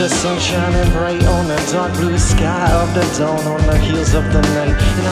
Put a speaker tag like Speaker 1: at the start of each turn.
Speaker 1: the sun shining bright on the dark blue sky of the dawn, on the heels of the night. And